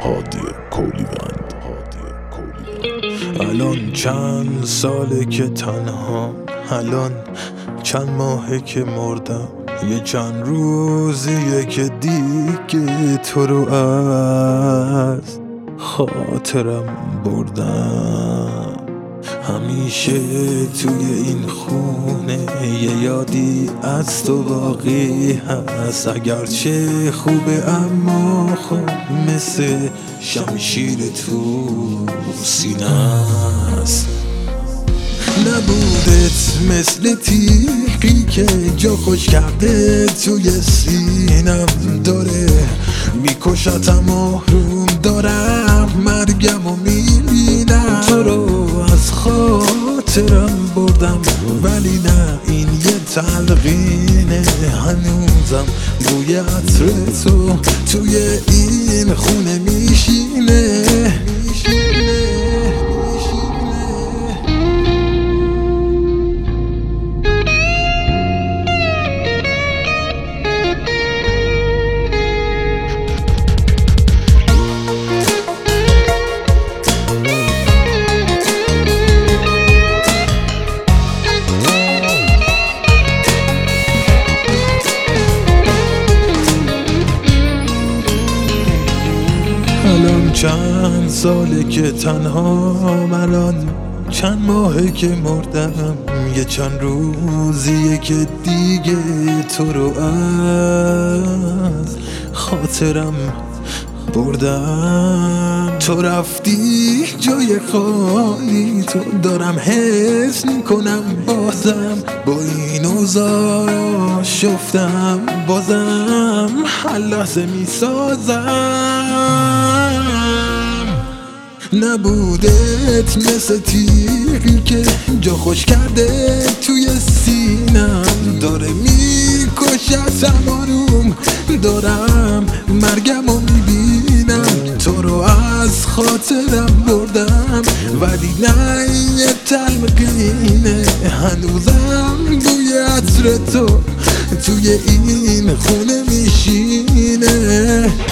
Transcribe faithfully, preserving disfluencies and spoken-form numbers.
هادی کولیوند. الان چند ساله که تنها، الان چند ماهه که مردم، یه چند روزیه که دیگه تو رو از خاطرم بردم. همیشه توی این خونه یه یادی از تو باقی هست، اگرچه خوبه اما خب مثل شمشیر تو سینه است. نبودت مثل تیغی که جا خوش کرده توی سینم داره، میکشتم آروم دارم مرگم و میبینم. تو رو از خاطرم بردم ولی نه این یه تلقینه، هنوزم بوی عطر تو توی این خونه میشینه. الان چند ساله که تنها، الان چند ماهه که مردم، یه چند روزیه که دیگه تو رو از خاطرم بردم. تو رفتی جای خالی تو دارم حس میکنم، بازم با این اوضاع شفتم، بازم هر لحظه میسازم. نبودت مثل تیغی که جا خوش کرده توی سینم داره میکشتم آروم دارم مرگم و میبینم. تو رو از خاطرم بردم ولی نه یه تلقینه، هنوزم بوی عطر تو توی این خونه میشینه.